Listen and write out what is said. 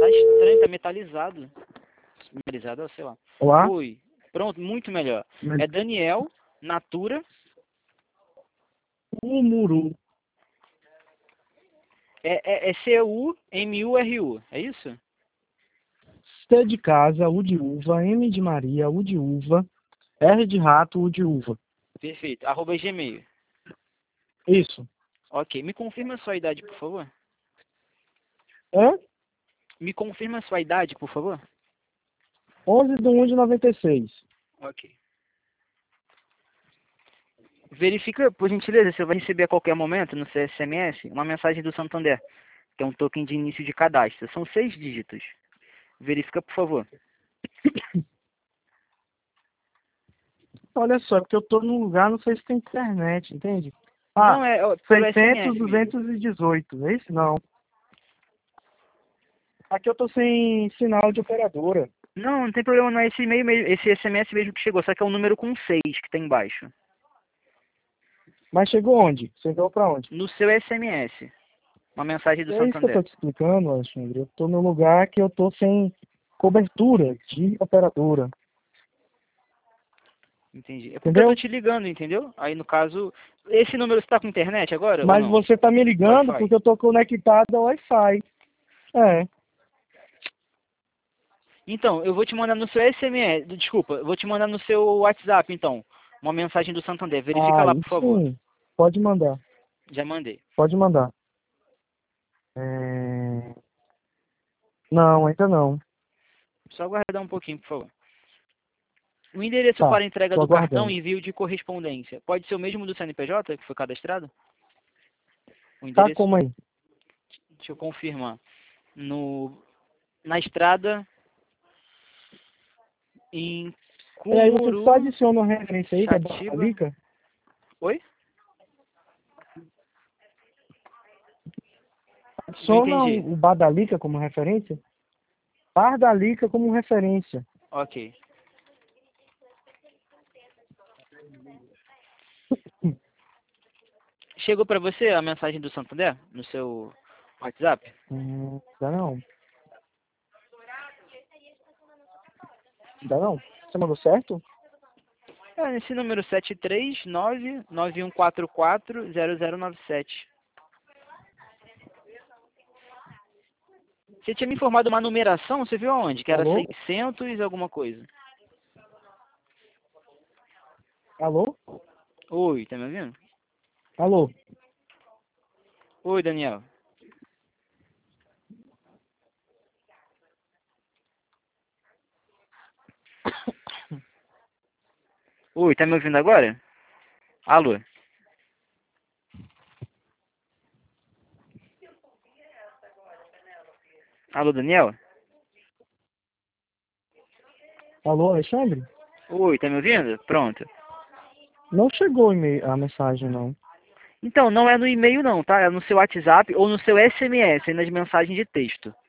Tá estranho, tá metalizado. Metalizado, sei lá. Olá? Oi. Pronto, muito melhor. É Daniel, Natura. Umuru. É C-U-M-U-R-U, é isso? C de casa, U de uva, M de Maria, U de uva, R de rato, U de uva. Perfeito. @ Gmail. Isso. Ok. Me confirma a sua idade, por favor. Hã? Me confirma a sua idade, por favor. 11/1/96. Ok. Verifica, por gentileza, você vai receber a qualquer momento no seu SMS uma mensagem do Santander, que é um token de início de cadastro. São 6 dígitos. Verifica, por favor. Olha só, porque eu tô num lugar, não sei se tem internet, entende? Não, é pelo 600, SMS mesmo. 218. Esse não. Aqui eu tô sem sinal de operadora. Não, não tem problema, não é esse e-mail mesmo, esse SMS mesmo que chegou, só que é um número com 6 que tá embaixo. Mas chegou onde? Chegou pra onde? No seu SMS. Uma mensagem do É isso que eu tô Santander. te explicando, Alexandre. Eu tô num lugar que eu tô sem cobertura de operadora. Entendi. É porque eu tô Entendeu? te ligando, entendeu? Aí no caso, esse número você tá com internet agora ou Mas não? você tá me ligando Wi-Fi. porque eu tô conectado ao Wi-Fi. É. Então, eu vou te mandar no seu SMS, desculpa, eu vou te mandar no seu WhatsApp, então, uma mensagem do Santander. Verifica lá, Aí por favor. sim. Pode mandar. Já mandei. Pode mandar. É... Não, ainda não. Só aguardar um pouquinho, por favor. O endereço Tá. para entrega Tô do cartão aguardando. e envio de correspondência pode ser o mesmo do CNPJ que foi cadastrado? O Tá endereço? como aí? Deixa eu confirmar. No, na estrada, em E aí você só Cumuru, adiciona uma referência aí, que é Chatiba. Badalica. Oi? Não Adiciona entendi. o Badalica como referência. Bardalica como referência. Ok. Chegou para você a mensagem do Santander no seu WhatsApp? Ainda não. Ainda não? Você mandou certo? É, esse número 739-9144-0097. Você tinha me informado uma numeração, você viu aonde? Que era Alô? 600 alguma coisa. Alô? Oi, tá me ouvindo? Alô? Oi, Daniel. Oi, tá me ouvindo agora? Alô? Alô, Daniel? Alô, Alexandre? Oi, tá me ouvindo? Pronto. Não chegou a mensagem, não. Então, não é no e-mail não, tá? É no seu WhatsApp ou no seu SMS, aí nas mensagens de texto.